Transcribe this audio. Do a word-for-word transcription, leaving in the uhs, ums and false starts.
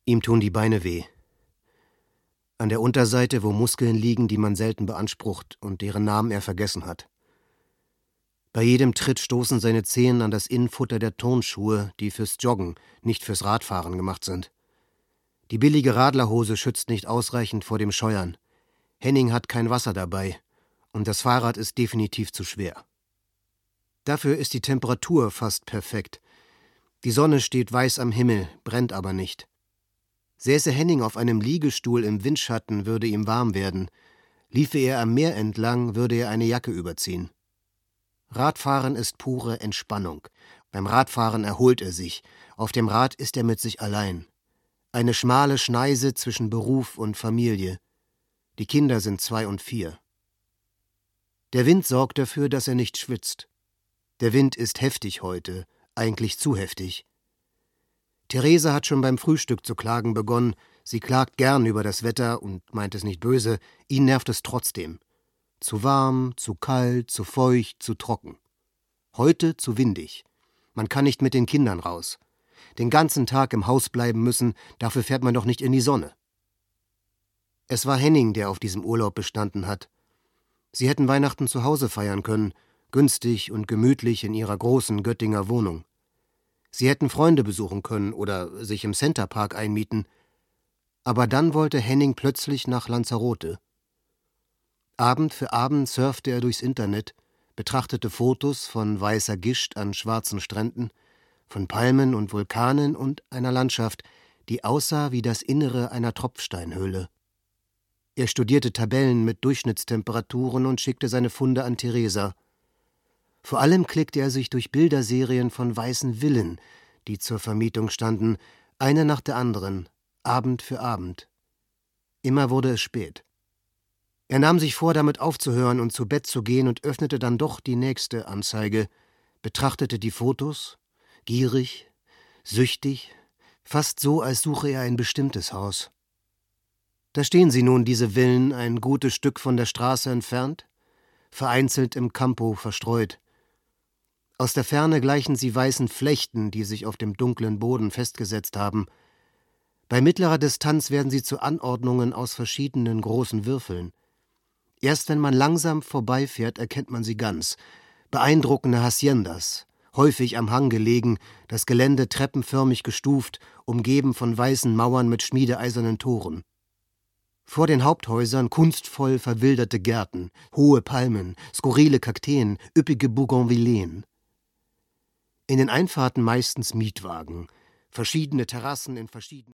Ihm tun die Beine weh. An der Unterseite, wo Muskeln liegen, die man selten beansprucht und deren Namen er vergessen hat. Bei jedem Tritt stoßen seine Zehen an das Innenfutter der Turnschuhe, die fürs Joggen, nicht fürs Radfahren gemacht sind. Die billige Radlerhose schützt nicht ausreichend vor dem Scheuern. Henning hat kein Wasser dabei und das Fahrrad ist definitiv zu schwer. Dafür ist die Temperatur fast perfekt. Die Sonne steht weiß am Himmel, brennt aber nicht. Säße Henning auf einem Liegestuhl im Windschatten, würde ihm warm werden. Liefe er am Meer entlang, würde er eine Jacke überziehen. Radfahren ist pure Entspannung. Beim Radfahren erholt er sich. Auf dem Rad ist er mit sich allein. Eine schmale Schneise zwischen Beruf und Familie. Die Kinder sind zwei und vier. Der Wind sorgt dafür, dass er nicht schwitzt. Der Wind ist heftig heute, eigentlich zu heftig. Therese hat schon beim Frühstück zu klagen begonnen. Sie klagt gern über das Wetter und meint es nicht böse. Ihn nervt es trotzdem. Zu warm, zu kalt, zu feucht, zu trocken. Heute zu windig. Man kann nicht mit den Kindern raus. Den ganzen Tag im Haus bleiben müssen, dafür fährt man doch nicht in die Sonne. Es war Henning, der auf diesem Urlaub bestanden hat. Sie hätten Weihnachten zu Hause feiern können, günstig und gemütlich in ihrer großen Göttinger Wohnung. Sie hätten Freunde besuchen können oder sich im Centerpark einmieten. Aber dann wollte Henning plötzlich nach Lanzarote. Abend für Abend surfte er durchs Internet, betrachtete Fotos von weißer Gischt an schwarzen Stränden, von Palmen und Vulkanen und einer Landschaft, die aussah wie das Innere einer Tropfsteinhöhle. Er studierte Tabellen mit Durchschnittstemperaturen und schickte seine Funde an Theresa. Vor allem klickte er sich durch Bilderserien von weißen Villen, die zur Vermietung standen, eine nach der anderen, Abend für Abend. Immer wurde es spät. Er nahm sich vor, damit aufzuhören und zu Bett zu gehen und öffnete dann doch die nächste Anzeige, betrachtete die Fotos, gierig, süchtig, fast so, als suche er ein bestimmtes Haus. Da stehen sie nun, diese Villen, ein gutes Stück von der Straße entfernt, vereinzelt im Campo verstreut. Aus der Ferne gleichen sie weißen Flechten, die sich auf dem dunklen Boden festgesetzt haben. Bei mittlerer Distanz werden sie zu Anordnungen aus verschiedenen großen Würfeln. Erst wenn man langsam vorbeifährt, erkennt man sie ganz. Beeindruckende Haciendas, häufig am Hang gelegen, das Gelände treppenförmig gestuft, umgeben von weißen Mauern mit schmiedeeisernen Toren. Vor den Haupthäusern kunstvoll verwilderte Gärten, hohe Palmen, skurrile Kakteen, üppige Bougainvilleen. In den Einfahrten meistens Mietwagen, verschiedene Terrassen in verschiedenen